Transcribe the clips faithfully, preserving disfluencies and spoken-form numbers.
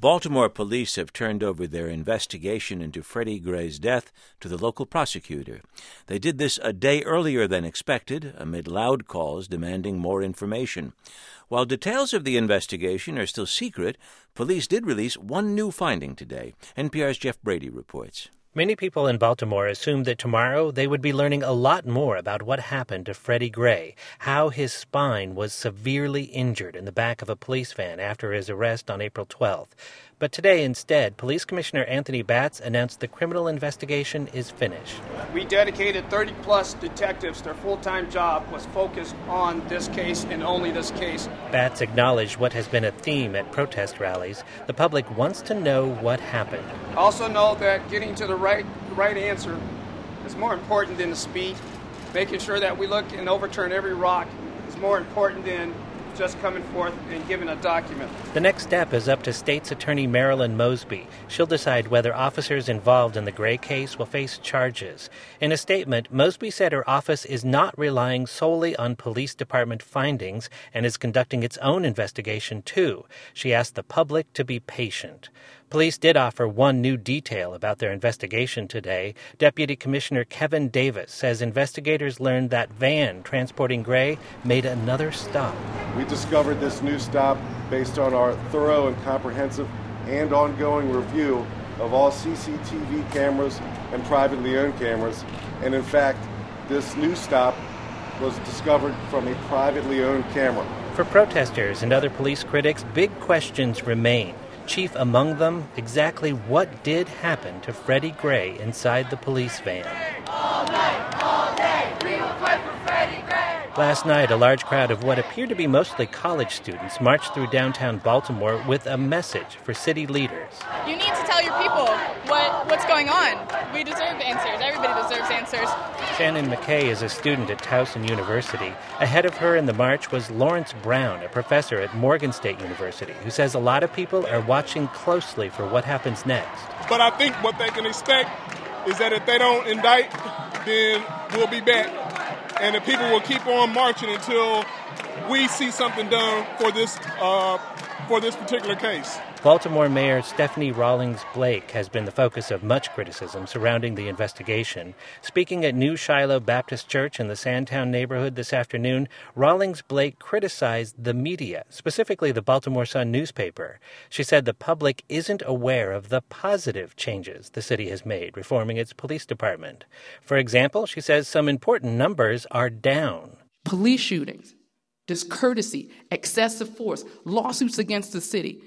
Baltimore police have turned over their investigation into Freddie Gray's death to the local prosecutor. They did this a day earlier than expected, amid loud calls demanding more information. While details of the investigation are still secret, police did release one new finding today. N P R's Jeff Brady reports. Many people in Baltimore assumed that tomorrow they would be learning a lot more about what happened to Freddie Gray, how his spine was severely injured in the back of a police van after his arrest on April twelfth. But today, instead, Police Commissioner Anthony Batts announced the criminal investigation is finished. We dedicated thirty-plus detectives. Their full-time job was focused on this case and only this case. Batts acknowledged what has been a theme at protest rallies. The public wants to know what happened. Also know that getting to the right, the right answer is more important than the speed. Making sure that we look and overturn every rock is more important than just coming forth and giving a document. The next step is up to State's Attorney Marilyn Mosby. She'll decide whether officers involved in the Gray case will face charges. In a statement, Mosby said her office is not relying solely on police department findings and is conducting its own investigation, too. She asked the public to be patient. Police did offer one new detail about their investigation today. Deputy Commissioner Kevin Davis says investigators learned that van transporting Gray made another stop. We discovered this new stop based on our thorough and comprehensive and ongoing review of all C C T V cameras and privately owned cameras. And in fact, this new stop was discovered from a privately owned camera. For protesters and other police critics, big questions remain. Chief among them, exactly what did happen to Freddie Gray inside the police van. All night, all day, we will fight for Freddie Gray. Last night, a large crowd of what appeared to be mostly college students marched through downtown Baltimore with a message for city leaders. You need to tell your people what, what's going on. We deserve answers. Everybody deserves answers. Shannon McKay is a student at Towson University. Ahead of her in the march was Lawrence Brown, a professor at Morgan State University, who says a lot of people are watching closely for what happens next. But I think what they can expect is that if they don't indict, then we'll be back. And the people will keep on marching until we see something done for this uh, for this particular case. Baltimore Mayor Stephanie Rawlings Blake has been the focus of much criticism surrounding the investigation. Speaking at New Shiloh Baptist Church in the Sandtown neighborhood this afternoon, Rawlings Blake criticized the media, specifically the Baltimore Sun newspaper. She said the public isn't aware of the positive changes the city has made reforming its police department. For example, she says some important numbers are down. Police shootings, discourtesy, excessive force, lawsuits against the city.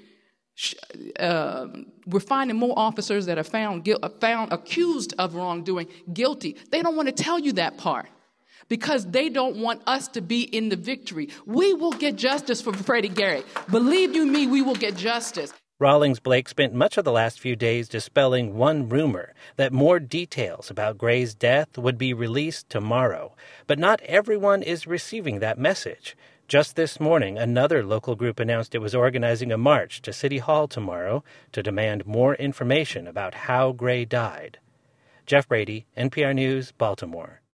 Uh, we're finding more officers that are found, found accused of wrongdoing guilty. They don't want to tell you that part because they don't want us to be in the victory. We will get justice for Freddie Gray. Believe you me, we will get justice. Rawlings Blake spent much of the last few days dispelling one rumor, that more details about Gray's death would be released tomorrow. But not everyone is receiving that message. Just this morning, another local group announced it was organizing a march to City Hall tomorrow to demand more information about how Gray died. Jeff Brady, N P R News, Baltimore.